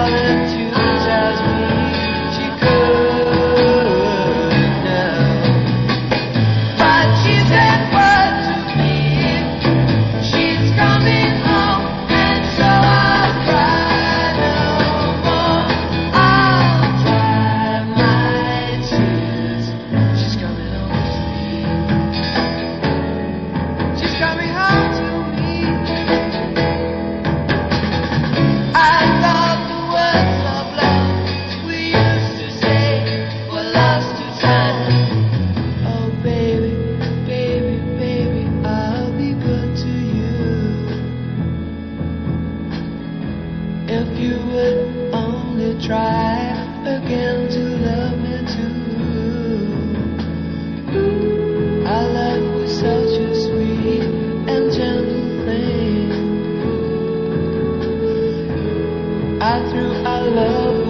darling, to touch me, she could now. But she said what to me, she's coming home, and so I'll cry no more. I'll dry my tears. She's coming home to me. She's coming home to me. I love the words of love we used to say were lost to time. Oh baby, baby, baby, I'll be good to you. If you would only try again to love me too. Our love was such a sweet and gentle thing. I threw our love